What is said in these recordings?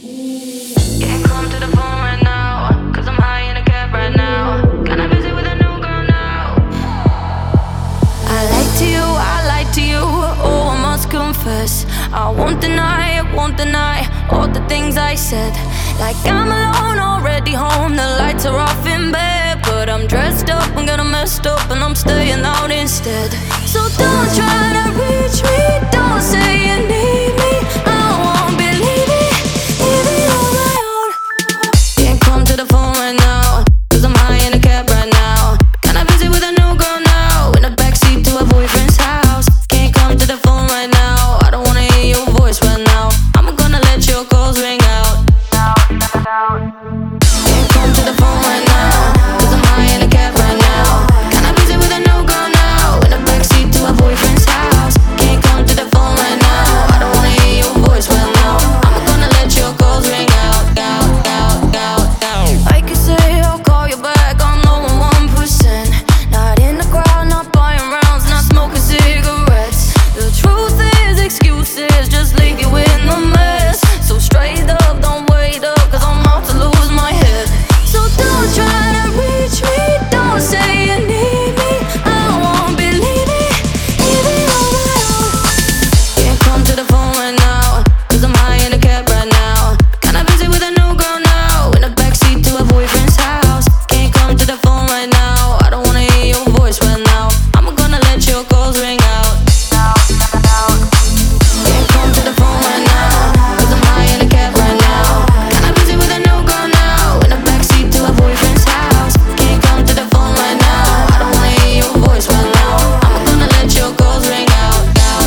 Can't come to the phone right now, 'cause I'm high in a cab right now. Kinda busy with a new girl now. I lied to you, oh I must confess. I won't deny all the things I said. Like I'm alone, already home, the lights are off in bed. But I'm dressed up, I'm getting messed up, and I'm staying out instead. So don't try to reach me, don't say you need me. I won't believe it, leave it on my own. Can't come to the phone right now, 'cause I'm high in a cab right now. Kinda busy with a new girl now, in the backseat to a boyfriend's house. Can't come to the phone right now, I don't wanna hear your voice right now. I'm gonna let your calls ring out. Can't come to the phone right now, 'cause I'm high in a cab right now. Kinda busy with a new girl now, in the backseat to a boyfriend's house. Can't come to the phone right now, I don't wanna hear your voice right now. I'm gonna let your calls ring out. I could say I'll call you back, I'm low on 1%. Not in the crowd, not buying rounds, not smoking cigarettes. The truth is excuses just leave you in the mess. So straight up, don't wait up, 'cause I'm about to lose my head. So don't try to reach me, don't say you need me. I won't believe it, leave it on my own. Can't come to the phone right now, 'cause I'm high in a cab right now. Kinda busy with a new girl now, in the backseat to a boyfriend's house. Can't come to the phone right now, I don't wanna hear your voice right now. I'm gonna let your calls ring out. Can't come to the phone right now, 'cause I'm high in a cab right now. Kinda busy with a new girl now, in the backseat to a boyfriend's house. Can't come to the phone right now, I don't wanna hear your voice right now. I'm gonna let your calls ring out.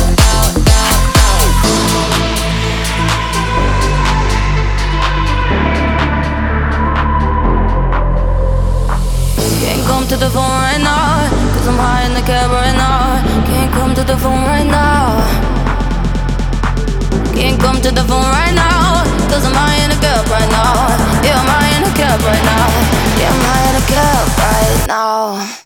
Can't come to the phone right now, 'cause I'm high in the cab right now. Can't come to the phone right now. Can't come to the phone right now, 'cause I'm high in a cab right now. Yeah, I'm high in a cab right now. Yeah, I'm high in a cab right now.